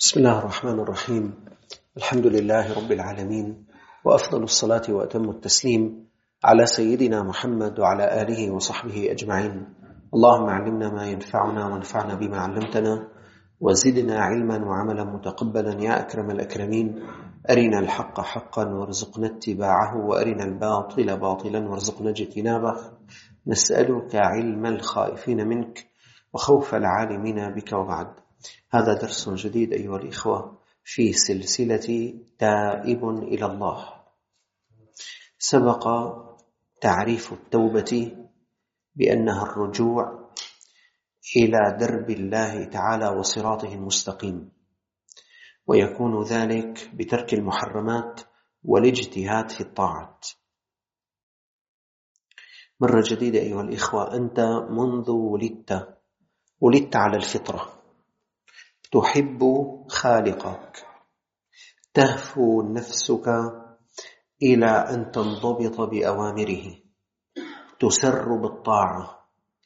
بسم الله الرحمن الرحيم. الحمد لله رب العالمين، وأفضل الصلاة وأتم التسليم على سيدنا محمد وعلى آله وصحبه أجمعين. اللهم علمنا ما ينفعنا وانفعنا بما علمتنا، وزدنا علما وعملا متقبلا يا أكرم الأكرمين. أرنا الحق حقا وارزقنا اتباعه، وأرنا الباطل باطلا وارزقنا اجتنابه. نسألك علم الخائفين منك وخوف العالمين بك، وبعد. هذا درس جديد أيها الإخوة في سلسلة تائب إلى الله. سبق تعريف التوبة بأنها الرجوع إلى درب الله تعالى وصراطه المستقيم، ويكون ذلك بترك المحرمات والاجتهاد في الطاعات. مرة جديدة أيها الإخوة، أنت منذ ولدت على الفطرة، تحب خالقك، تهفو نفسك إلى أن تنضبط بأوامره، تسر بالطاعة،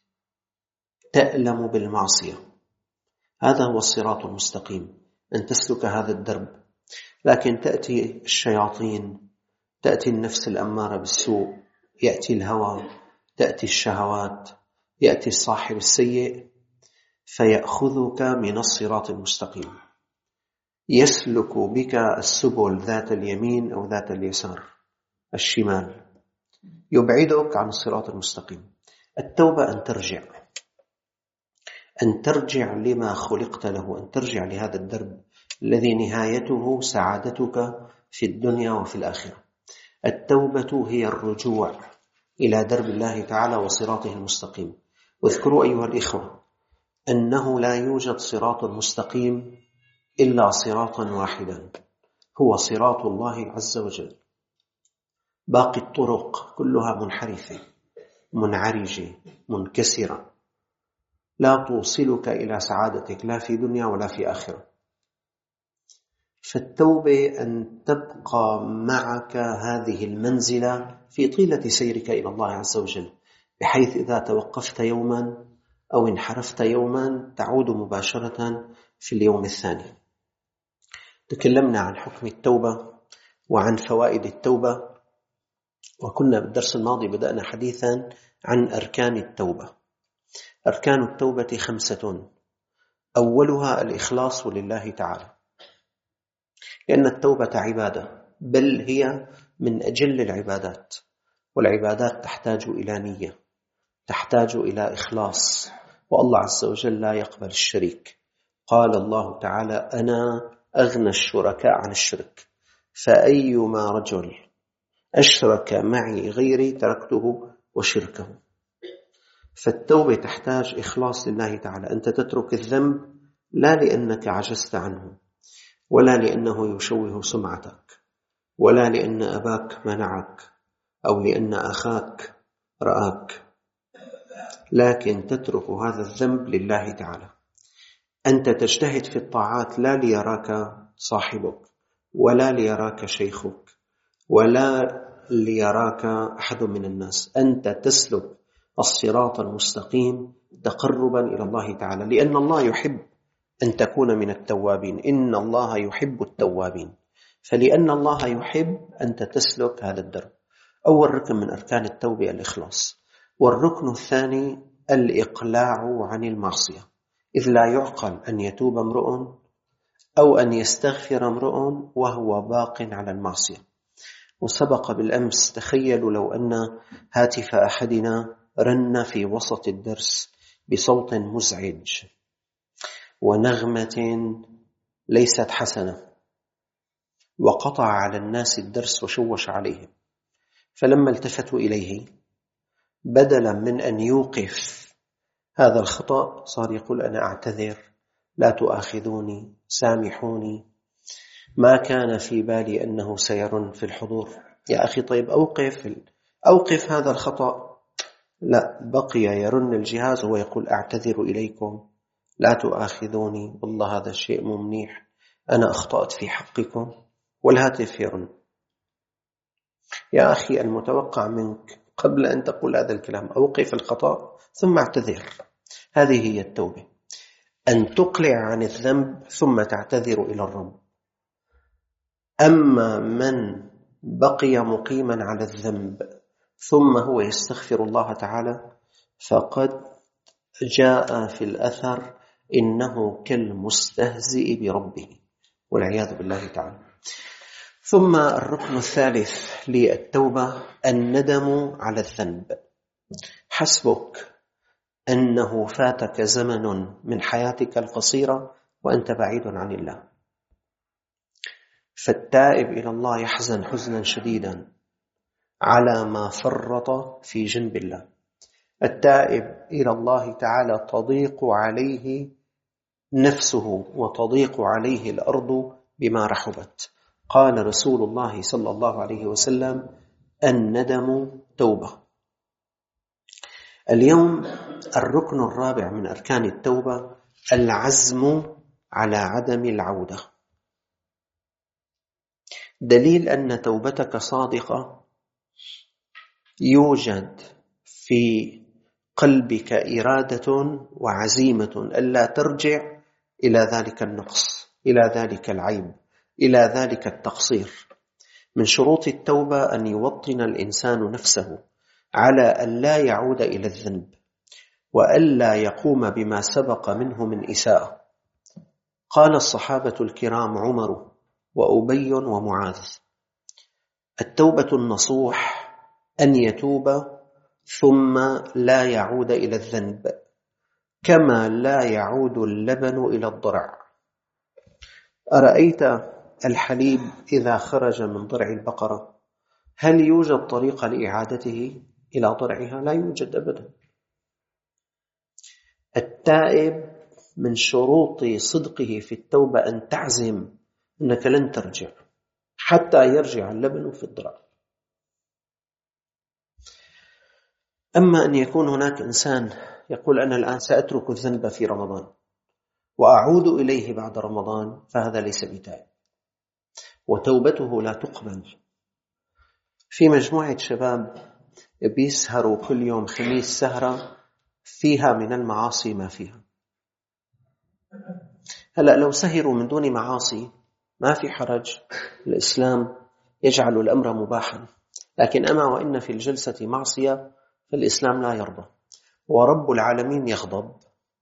تألم بالمعصية. هذا هو الصراط المستقيم، أن تسلك هذا الدرب. لكن تأتي الشياطين، تأتي النفس الأمارة بالسوء، يأتي الهوى، تأتي الشهوات، يأتي الصاحب السيء فيأخذك من الصراط المستقيم، يسلك بك السبل ذات اليمين أو ذات اليسار، الشمال، يبعدك عن الصراط المستقيم. التوبة أن ترجع لما خلقت له، أن ترجع لهذا الدرب الذي نهايته سعادتك في الدنيا وفي الآخرة. التوبة هي الرجوع إلى درب الله تعالى وصراطه المستقيم. واذكروا أيها الإخوة أنه لا يوجد صراط مستقيم إلا صراطا واحدا، هو صراط الله عز وجل. باقي الطرق كلها منحرفة، منعرجة، منكسرة، لا توصلك إلى سعادتك لا في دنيا ولا في آخرة. فالتوبة أن تبقى معك هذه المنزلة في طيلة سيرك إلى الله عز وجل، بحيث إذا توقفت يوما أو انحرفت يوما تعود مباشرة في اليوم الثاني. تكلمنا عن حكم التوبة وعن فوائد التوبة، وكنا بالدرس الماضي بدأنا حديثا عن أركان التوبة. أركان التوبة 5، أولها الإخلاص لله تعالى، لأن التوبة عبادة، بل هي من أجل العبادات، والعبادات تحتاج إلى نية، تحتاج إلى إخلاص، والله عز وجل لا يقبل الشريك. قال الله تعالى: أنا أغنى الشركاء عن الشرك، فأيما رجل أشرك معي غيري تركته وشركه. فالتوبة تحتاج إخلاص لله تعالى، أنت تترك الذنب لا لأنك عجزت عنه، ولا لأنه يشوه سمعتك، ولا لأن أباك منعك أو لأن أخاك رآك، لكن تترك هذا الذنب لله تعالى. أنت تجتهد في الطاعات لا ليراك صاحبك، ولا ليراك شيخك، ولا ليراك أحد من الناس. أنت تسلك الصراط المستقيم تقربا إلى الله تعالى، لأن الله يحب أن تكون من التوابين، إن الله يحب التوابين. فلأن الله يحب أنت تسلك هذا الدرب. أول ركن من أركان التوبة الإخلاص. والركن الثاني الإقلاع عن المعصية، إذ لا يعقل أن يتوب امرؤ أو أن يستغفر امرؤ وهو باق على المعصية. وسبق بالأمس، تخيلوا لو أن هاتف أحدنا رن في وسط الدرس بصوت مزعج ونغمة ليست حسنة، وقطع على الناس الدرس وشوش عليهم، فلما التفتوا إليه بدلا من أن يوقف هذا الخطأ صار يقول: أنا أعتذر، لا تؤاخذوني، سامحوني، ما كان في بالي أنه سيرن في الحضور. يا أخي طيب أوقف هذا الخطأ. لا، بقي يرن الجهاز ويقول: أعتذر إليكم، لا تؤاخذوني، والله هذا الشيء مو منيح، أنا أخطأت في حقكم، والهاتف يرن. يا أخي المتوقع منك قبل أن تقول هذا الكلام أوقف الخطأ ثم اعتذر. هذه هي التوبة. أن تقلع عن الذنب ثم تعتذر إلى الرب. أما من بقي مقيما على الذنب ثم هو يستغفر الله تعالى فقد جاء في الأثر إنه كالمستهزئ بربه والعياذ بالله تعالى. ثم الركن الثالث للتوبة الندم على الذنب. حسبك أنه فاتك زمن من حياتك القصيرة وأنت بعيد عن الله، فالتائب إلى الله يحزن حزنا شديدا على ما فرط في جنب الله. التائب إلى الله تعالى تضيق عليه نفسه وتضيق عليه الأرض بما رحبت. قال رسول الله صلى الله عليه وسلم: الندم توبة. اليوم الركن الرابع من أركان التوبة العزم على عدم العودة. دليل أن توبتك صادقة يوجد في قلبك إرادة وعزيمة ألا ترجع إلى ذلك النقص، إلى ذلك العيب، إلى ذلك التقصير. من شروط التوبة أن يوطن الإنسان نفسه على أن لا يعود إلى الذنب وألا يقوم بما سبق منه من إساءة. قال الصحابة الكرام عمر وأبي ومعاذ: التوبة النصوح أن يتوب ثم لا يعود إلى الذنب كما لا يعود اللبن إلى الضرع. أرأيت الحليب إذا خرج من ضرع البقرة هل يوجد طريقة لإعادته إلى ضرعها؟ لا يوجد أبدا. التائب من شروط صدقه في التوبة أن تعزم أنك لن ترجع حتى يرجع اللبن في الضرع. أما أن يكون هناك إنسان يقول أنا الآن سأترك الذنب في رمضان وأعود إليه بعد رمضان، فهذا ليس بتائب وتوبته لا تقبل. في مجموعة شباب بيسهروا كل يوم خميس سهرة فيها من المعاصي ما فيها. هلأ لو سهروا من دون معاصي ما في حرج، الإسلام يجعل الأمر مباحا. لكن أما وإن في الجلسة معصية فالإسلام لا يرضى ورب العالمين يغضب.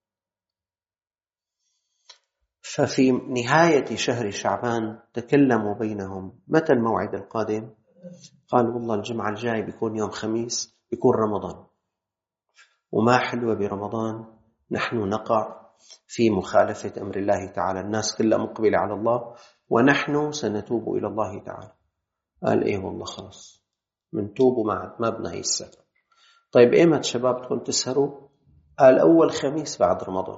ففي نهاية شهر شعبان تكلموا بينهم: متى الموعد القادم؟ قالوا: والله الجمعة الجاي بيكون يوم خميس بيكون رمضان، وما حلوة برمضان نحن نقع في مخالفة أمر الله تعالى، الناس كلها مقبلة على الله ونحن سنتوب إلى الله تعالى. قال: إيه والله خلاص منتوب ما بنهي السنة. طيب إيمت شباب تكون تسهروا؟ قال: أول خميس بعد رمضان،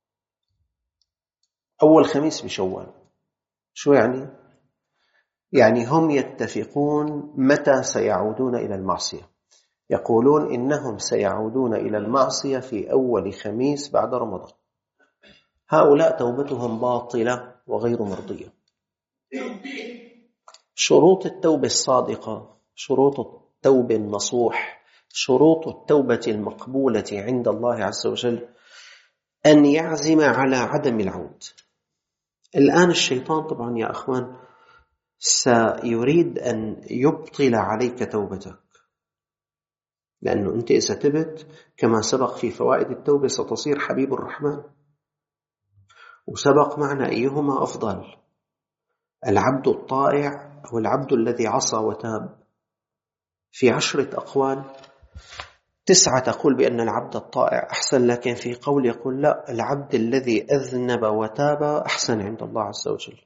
أول خميس بشوال. شو يعني؟ يعني هم يتفقون متى سيعودون إلى المعصية، يقولون إنهم سيعودون إلى المعصية في أول خميس بعد رمضان. هؤلاء توبتهم باطلة وغير مرضية. شروط التوبة الصادقة، شروط التوبة النصوح، شروط التوبة المقبولة عند الله عز وجل أن يعزم على عدم العود. الآن الشيطان طبعا يا أخوان سيريد أن يبطل عليك توبتك، لأنه أنت إذا تبت كما سبق في فوائد التوبة ستصير حبيب الرحمن. وسبق معنا أيهما أفضل، العبد الطائع أو العبد الذي عصى وتاب. في 10 أقوال 9 تقول بأن العبد الطائع أحسن، لكن في قول يقول لا، العبد الذي أذنب وتاب أحسن عند الله عز وجل،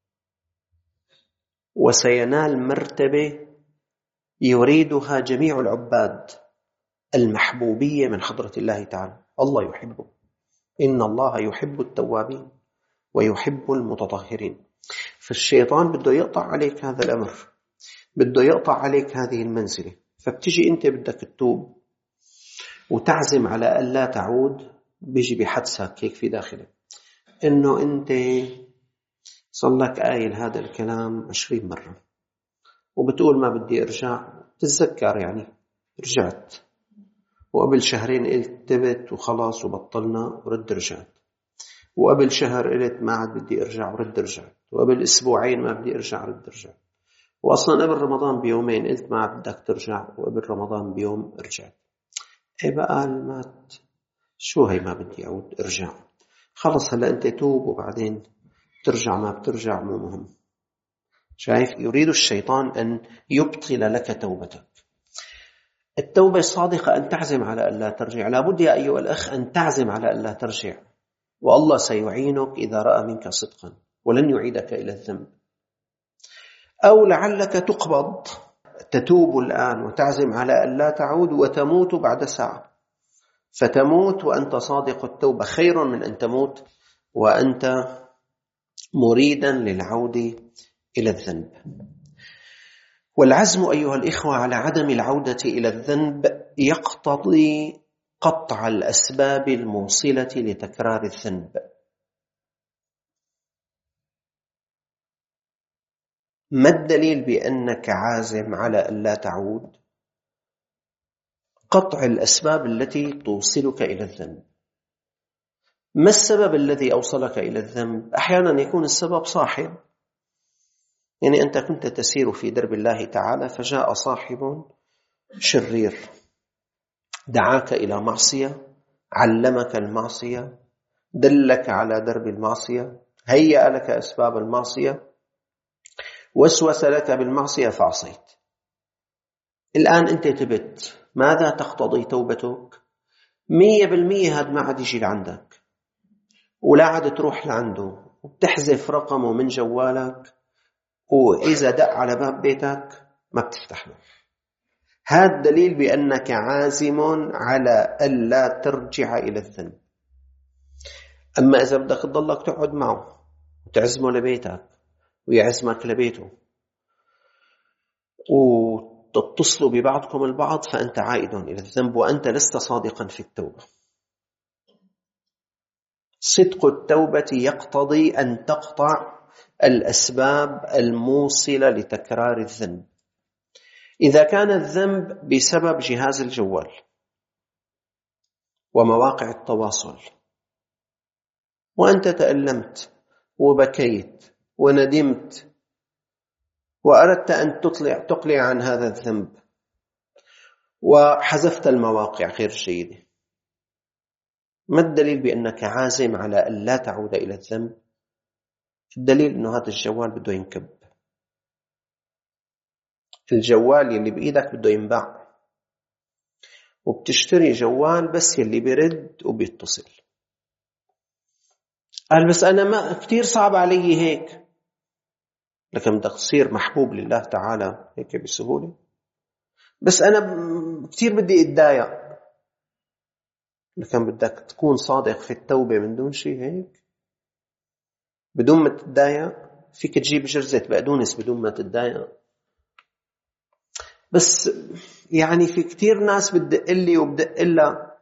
وسينال مرتبة يريدها جميع العباد، المحبوبية من حضرة الله تعالى. الله يحبه، إن الله يحب التوابين ويحب المتطهرين. فالشيطان بده يقطع عليك هذا الأمر، بده يقطع عليك هذه المنزلة. فبتجي أنت بدك تتوب وتعزم على أن لا تعود، بيجي بحدسك هيك في داخلك إنه أنت صلك قايل هذا الكلام 20 مرة وبتقول ما بدي أرجع، تتذكر يعني رجعت، وقبل شهرين قلت تبت وخلاص وبطلنا ورد رجعت. وقبل شهر قلت ما عاد بدي أرجع ورد رجعت، وقبل أسبوعين ما بدي أرجع رد رجعت، وأصلا قبل رمضان بيومين قلت ما بدك ترجع وقبل رمضان بيوم رجعت. إيه بقى المات شو هي ما بدي أعود أرجع؟ خلص هلأ أنت توب وبعدين ترجع ما بترجع مو مهم. شايف؟ يريد الشيطان أن يبطل لك توبتك. التوبة الصادقة أن تعزم على أن لا ترجع. لابد يا أيها الأخ أن تعزم على أن لا ترجع، والله سيعينك إذا رأى منك صدقا ولن يعيدك إلى الذنب. أو لعلك تقبض، تتوب الآن وتعزم على أن لا تعود وتموت بعد ساعة، فتموت وأنت صادق التوبة خير من أن تموت وأنت مريدا للعودة إلى الذنب. والعزم أيها الإخوة على عدم العودة إلى الذنب يقتضي قطع الأسباب الموصلة لتكرار الذنب. ما الدليل بأنك عازم على أن لا تعود؟ قطع الأسباب التي توصلك إلى الذنب. ما السبب الذي أوصلك إلى الذنب؟ أحيانا يكون السبب صاحب، يعني أنت كنت تسير في درب الله تعالى فجاء صاحب شرير دعاك إلى معصية، علمك المعصية، دلك على درب المعصية، هيأ لك أسباب المعصية، وسوس لك بالمعصية فعصيت. الآن أنت تبت، ماذا تقتضي توبتك؟ 100% هذا ما عاد يجي لعندك، ولا عاد تروح لعنده، وبتحذف رقمه من جوالك، وإذا دق على باب بيتك ما بتفتح له. هذا دليل بأنك عازم على ألا ترجع إلى الذنب. أما إذا بدك تضلك تقعد معه وتعزمه لبيتك ويعزمك لبيته وتتصلوا ببعضكم البعض، فأنت عائد إلى الذنب وأنت لست صادقا في التوبة. صدق التوبة يقتضي أن تقطع الأسباب الموصلة لتكرار الذنب. إذا كان الذنب بسبب جهاز الجوال ومواقع التواصل، وأنت تألمت وبكيت وندمت وأردت أن تقلع عن هذا الذنب وحذفت المواقع غير جيدة، ما الدليل بأنك عازم على أن لا تعود إلى الذنب؟ الدليل أنه هذا الجوال بده ينكب، الجوال اللي بإيدك بده ينباع، وبتشتري جوال بس يلي بيرد وبيتصل. قال بس أنا ما كتير صعب علي هيك. لكن بدك تصير محبوب لله تعالى هيك بسهولة؟ بس أنا كتير بدي أتضايق. لكن بدك تكون صادق في التوبة من دون شيء هيك، بدون ما تتضايق. فيك تجيب جرزة بقدونس بدون ما تتضايق. بس يعني في كتير ناس بدق لي وبدق لها.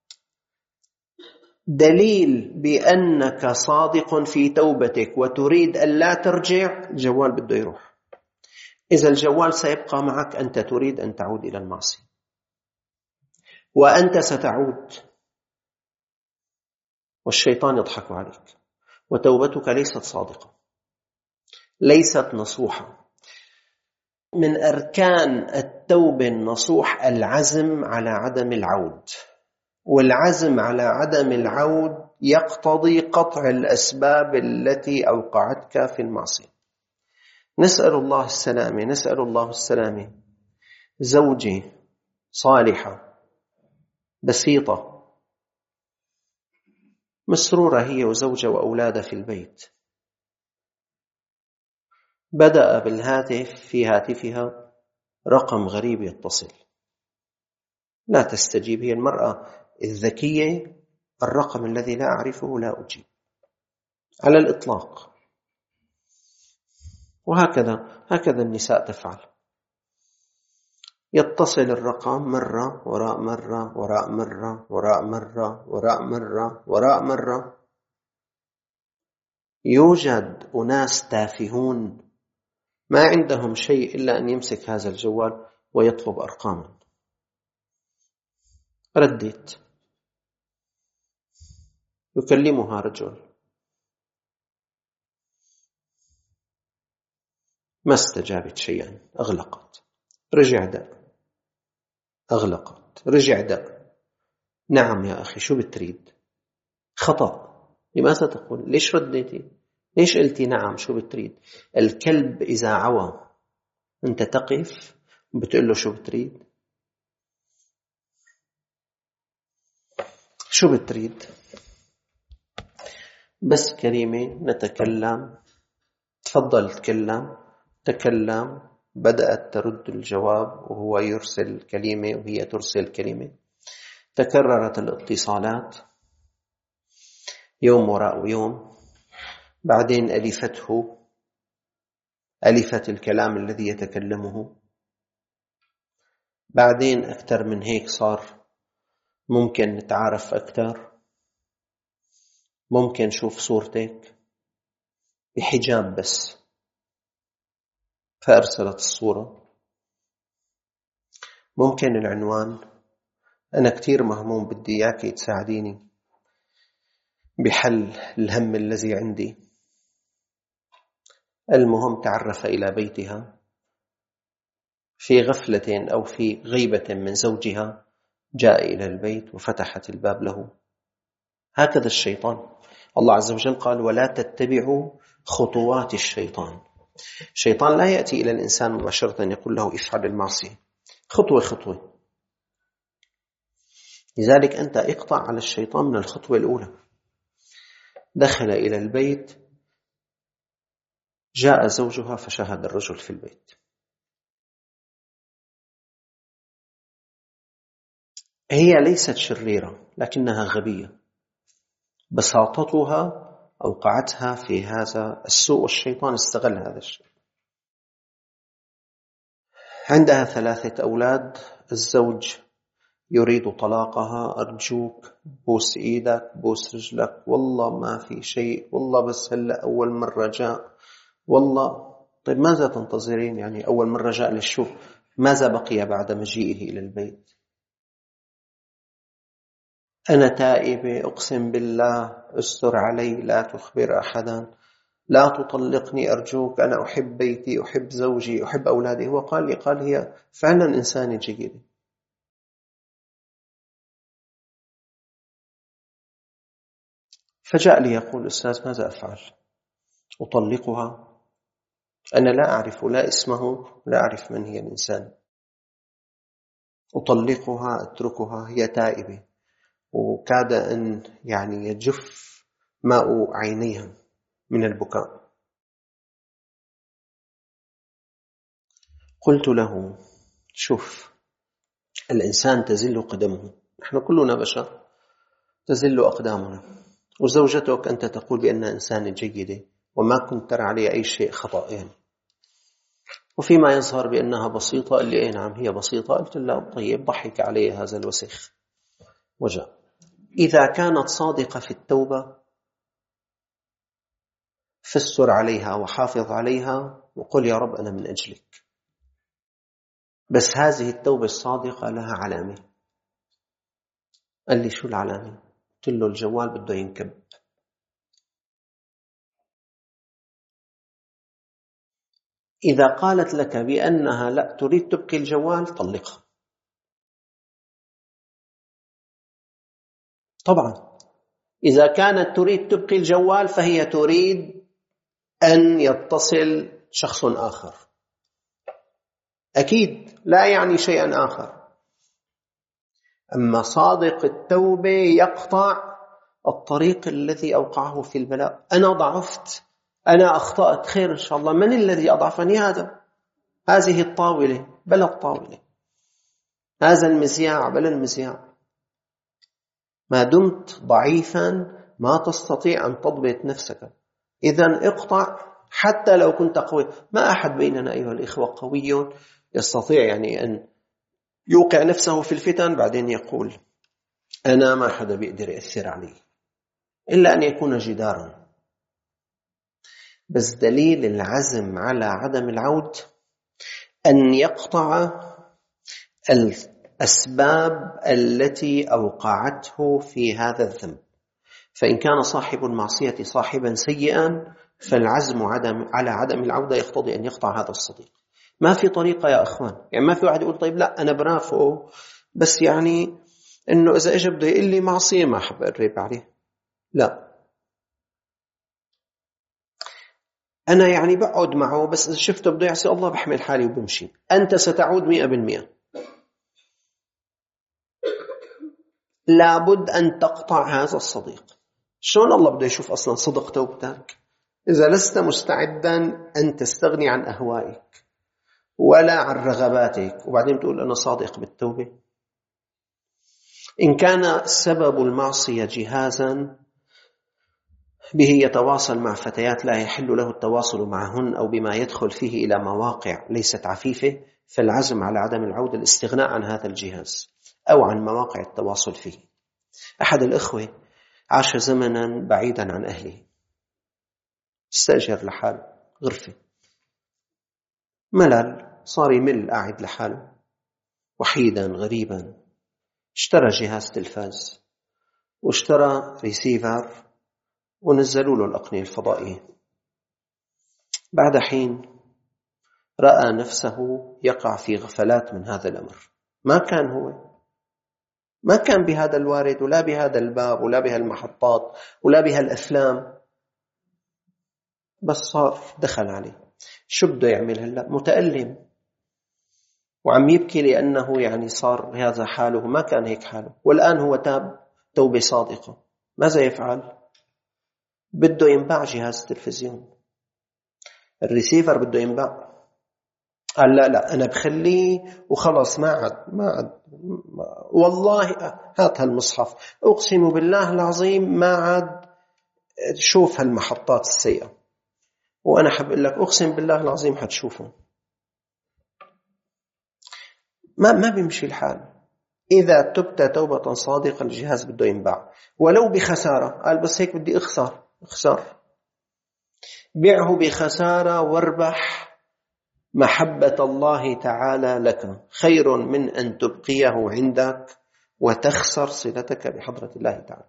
دليل بأنك صادق في توبتك وتريد أن لا ترجع، الجوال بده يروح. إذا الجوال سيبقى معك أنت تريد أن تعود إلى المعصية، وأنت ستعود والشيطان يضحك عليك، وتوبتك ليست صادقة، ليست نصوحة. من أركان التوبة النصوح العزم على عدم العود، والعزم على عدم العود يقتضي قطع الأسباب التي أوقعتك في المعصية. نسأل الله السلامة، نسأل الله السلامة. زوجي صالحة بسيطة مسرورة هي وزوجها وأولادها في البيت، بدأ بالهاتف في هاتفها رقم غريب يتصل، لا تستجيب. هي المرأة الذكية، الرقم الذي لا أعرفه لا أجيب على الإطلاق. هكذا النساء تفعل. يتصل الرقم مرة وراء مرة وراء مرة وراء مرة وراء مرة وراء مرة. يوجد أناس تافهون ما عندهم شيء إلا أن يمسك هذا الجوال ويطلب أرقاما. رديت، يكلمها رجل ما استجابت شيئا، أغلقت، رجع دق، أغلقت، رجع دق. نعم يا أخي، شو بتريد؟ خطأ. لماذا تقول؟ ليش رديتي؟ ليش قلتي نعم؟ شو بتريد؟ الكلب إذا عوى أنت تقف بتقول له شو بتريد؟ شو بتريد؟ بس كلمة نتكلم، تفضل تكلم، بدأت ترد الجواب وهو يرسل كلمة وهي ترسل كلمة. تكررت الاتصالات يوم وراء يوم، بعدين ألفت الكلام الذي يتكلمه. بعدين أكثر من هيك صار ممكن نتعارف أكثر، ممكن شوف صورتك بحجاب بس، فأرسلت الصورة. ممكن العنوان، أنا كتير مهموم، بدي إياكي تساعديني بحل الهم الذي عندي. المهم تعرف إلى بيتها في غفلة أو في غيبة من زوجها، جاء إلى البيت وفتحت الباب له. هكذا الشيطان. الله عز وجل قال: ولا تتبعوا خطوات الشيطان. الشيطان لا يأتي إلى الإنسان مباشرة يقول له افعل المعصية، خطوة خطوة. لذلك أنت اقطع على الشيطان من الخطوة الأولى. دخل إلى البيت، جاء زوجها فشاهد الرجل في البيت. هي ليست شريرة لكنها غبية، بساطتها أوقعتها في هذا السوء، والشيطان استغل هذا الشيء. عندها 3 أولاد، الزوج يريد طلاقها. أرجوك بوس إيدك، بوس رجلك، والله ما في شيء، والله بس هلأ أول مرة جاء، والله. طيب ماذا تنتظرين؟ يعني أول مرة جاء للشو؟ ماذا بقي بعد مجيئه إلى البيت؟ أنا تائبة، أقسم بالله، استر علي، لا تخبر أحدا، لا تطلقني أرجوك، أنا أحب بيتي، أحب زوجي، أحب أولادي. هو قال لي، قال هي فعلا إنسانة جيدة. فجاء لي يقول: أستاذ ماذا أفعل؟ أطلقها؟ أنا لا أعرف لا اسمه، لا أعرف من هي الإنسان. أطلقها؟ أتركها؟ هي تائبة. وكاد أن يعني يجف ماء عينيها من البكاء. قلت له: شوف، الإنسان تزل قدمه، نحن كلنا بشر، تزل أقدامنا. وزوجتك أنت تقول بأنها إنسانة جيدة وما كنت ترى عليها أي شيء خطأ يعني. وفيما يظهر بأنها بسيطة، قال لي: إيه نعم هي بسيطة. قلت له: طيب، ضحك علي هذا الوسخ وجاء. إذا كانت صادقة في التوبة فاستر عليها وحافظ عليها وقل: يا رب أنا من أجلك. بس هذه التوبة الصادقة لها علامة. قال لي: شو العلامة؟ قلت له: الجوال بده ينكب. إذا قالت لك بأنها لا تريد تبقي الجوال، طلقها. طبعا إذا كانت تريد تبقي الجوال فهي تريد أن يتصل شخص آخر، أكيد لا يعني شيئا آخر. أما صادق التوبة يقطع الطريق الذي أوقعه في البلاء. أنا ضعفت، أنا أخطأت، خير إن شاء الله. من الذي أضعفني؟ هذه الطاولة بلا الطاولة، هذا المذياع بلا المذياع. ما دمت ضعيفا ما تستطيع أن تضبط نفسك، إذن اقطع حتى لو كنت قوي. ما أحد بيننا أيها الإخوة قوي يستطيع يعني أن يوقع نفسه في الفتن بعدين يقول أنا ما حدا بيقدر يأثر علي، إلا أن يكون جدارا. بس دليل العزم على عدم العود أن يقطع الأسباب التي أوقعته في هذا الذنب. فإن كان صاحب المعصية صاحبا سيئا فالعزم على عدم العودة يقتضي أن يقطع هذا الصديق. ما في طريقة يا أخوان، يعني ما في واحد يقول طيب لا أنا برافقه بس يعني إنه إذا إجا بده يقول لي معصية ما أحب أقرب عليه. لا، أنا يعني بقعد معه بس إذا شفته بده يعصي الله بحمل حالي وبمشي. أنت ستعود 100%. لابد أن تقطع هذا الصديق. شلون الله بده يشوف أصلا صدق توبتك إذا لست مستعدا أن تستغني عن أهوائك ولا عن رغباتك، وبعدين تقول أنا صادق بالتوبة؟ إن كان سبب المعصية جهازا به يتواصل مع فتيات لا يحل له التواصل معهن أو بما يدخل فيه إلى مواقع ليست عفيفة، فالعزم على عدم العودة الاستغناء عن هذا الجهاز أو عن مواقع التواصل فيه. أحد الإخوة عاش زمنا بعيدا عن أهله، استأجر لحاله غرفة، ملل، صار يمل قاعد لحاله وحيدا غريبا. اشترى جهاز تلفاز واشترى ريسيفر ونزلوا له الأقنية الفضائية. بعد حين رأى نفسه يقع في غفلات من هذا الأمر. ما كان بهذا الوارد ولا بهذا الباب ولا بهالمحطات ولا بهالأفلام، بس صار دخل عليه. شو بده يعمل هلأ؟ متألم وعم يبكي لأنه يعني صار هذا حاله، ما كان هيك حاله، والآن هو تاب توبة صادقة. ماذا يفعل؟ بده ينباع جهاز التلفزيون، الريسيفر بده ينباع. قال لا أنا بخليه وخلص، ما عاد والله هات هالمصحف، أقسم بالله العظيم ما عاد شوف هالمحطات السيئة، وأنا حب أقول لك أقسم بالله العظيم حتشوفه. ما بيمشي الحال. إذا تبت توبة صادقة الجهاز بده ينباع ولو بخسارة. قال بس هيك بدي أخسر، بيعه بخسارة واربح محبة الله تعالى لك، خير من أن تبقيه عندك وتخسر صلتك بحضرة الله تعالى.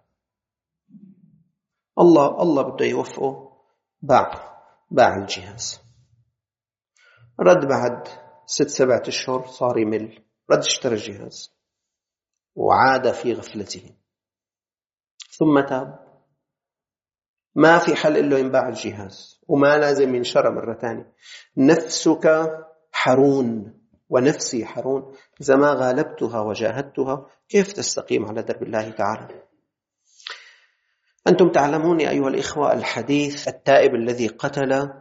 الله بده يوفقه. باع الجهاز، رد بعد 6-7 أشهر، صار يمل، رد اشترى الجهاز وعاد في غفلته ثم تاب. ما في حل إلا ينباع الجهاز، وما لازم ينشرى مرة تانية. نفسك حرون ونفسي حرون، إذا ما غالبتها وجاهدتها كيف تستقيم على درب الله تعالى؟ أنتم تعلمون أيها الإخوة الحديث التائب الذي قتل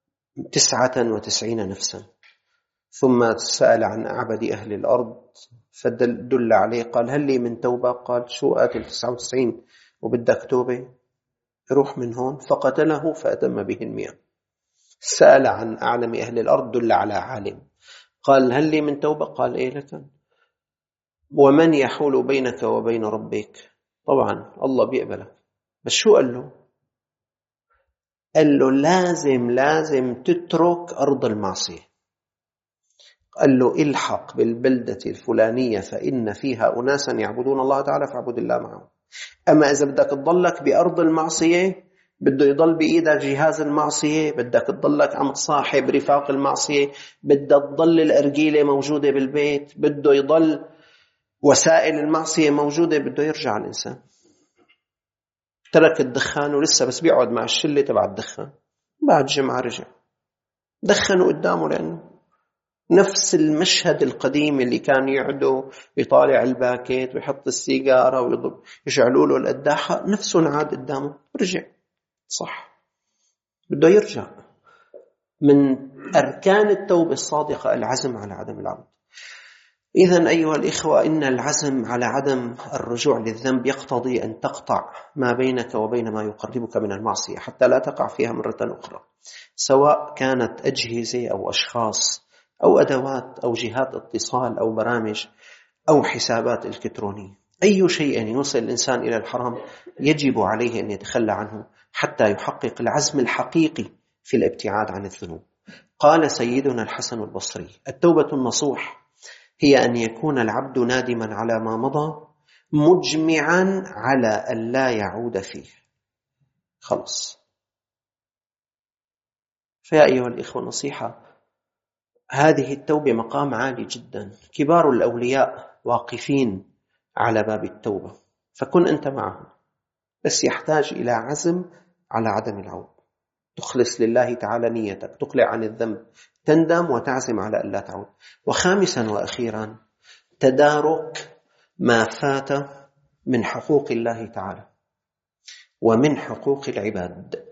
99 نفسا ثم سأل عن أعبد أهل الأرض فدل عليه، قال هل لي من توبة؟ قال شو قاتل 99 وبدك توبة؟ روح من هون. فقتله فأتم به 100. سأل عن أعلم أهل الأرض، دل على عالم. قال هل لي من توبة؟ قال إيه لك. ومن يحول بينك وبين ربك؟ طبعا الله بيقبلك، بس شو قال له؟ قال له لازم تترك أرض المعصية. قال له الحق بالبلدة الفلانية فإن فيها أناسا يعبدون الله تعالى فاعبد الله معهم. أما إذا بدك تضلك بأرض المعصية، بده يضل بإيدك جهاز المعصية، بدك تضلك عم تصاحب رفاق المعصية، بدها تضل الأرجيلة موجودة بالبيت، بده يضل وسائل المعصية موجودة، بده يرجع الإنسان. ترك الدخان ولسه بس بيقعد مع الشلة تبع الدخان، بعد جمعة رجع دخنوا قدامه، لأنه نفس المشهد القديم اللي كان يعده يطالع الباكيت ويحط السيجارة ويشعلوا له القداحة، نفسه عاد قدامه، رجع. صح، بده يرجع. من أركان التوبة الصادقة العزم على عدم العودة. إذن أيها الإخوة، إن العزم على عدم الرجوع للذنب يقتضي أن تقطع ما بينك وبين ما يقربك من المعصية حتى لا تقع فيها مرة أخرى، سواء كانت أجهزة أو أشخاص أو أدوات أو جهات اتصال أو برامج أو حسابات إلكترونية. أي شيء يوصل الإنسان إلى الحرام يجب عليه أن يتخلى عنه حتى يحقق العزم الحقيقي في الابتعاد عن الذنوب. قال سيدنا الحسن البصري: التوبة النصوح هي أن يكون العبد نادما على ما مضى مجمعا على أن لا يعود فيه. خلص، فيا أيها الإخوة نصيحة، هذه التوبة مقام عالي جدا، كبار الأولياء واقفين على باب التوبة، فكن أنت معهم، بس يحتاج إلى عزم على عدم العودة، تخلص لله تعالى نيتك، تقلع عن الذنب، تندم وتعزم على ألا تعود. وخامسا وأخيرا، تدارك ما فات من حقوق الله تعالى ومن حقوق العباد.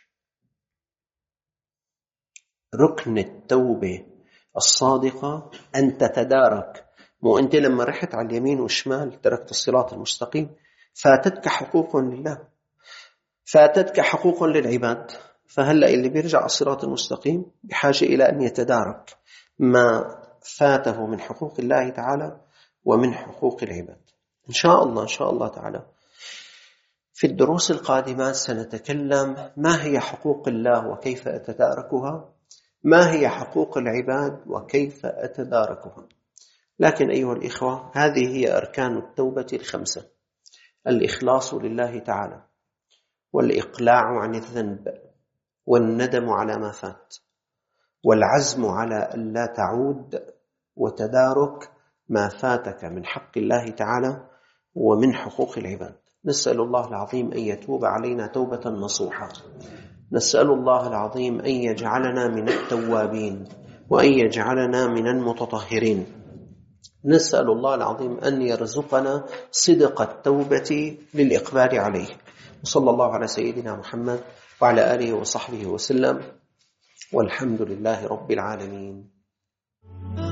ركن التوبة الصادقة أن تتدارك. مو أنت لما رحت على اليمين والشمال تركت الصراط المستقيم، فاتتك حقوق لله، فاتتك حقوق للعباد، فهلأ اللي بيرجع على الصراط المستقيم بحاجة إلى أن يتدارك ما فاته من حقوق الله تعالى ومن حقوق العباد. إن شاء الله تعالى في الدروس القادمة سنتكلم ما هي حقوق الله وكيف أتداركها، ما هي حقوق العباد وكيف أتداركها. لكن أيها الإخوة، هذه هي أركان التوبة الخمسة: الإخلاص لله تعالى، والإقلاع عن الذنب، والندم على ما فات، والعزم على ألا تعود، وتدارك ما فاتك من حق الله تعالى ومن حقوق العباد. نسأل الله العظيم أن يتوب علينا توبة نصوحة، نسأل الله العظيم أن يجعلنا من التوابين وأن يجعلنا من المتطهرين. نسأل الله العظيم أن يرزقنا صدق التوبة للإقبال عليه. وصلى الله على سيدنا محمد وعلى آله وصحبه وسلم، والحمد لله رب العالمين.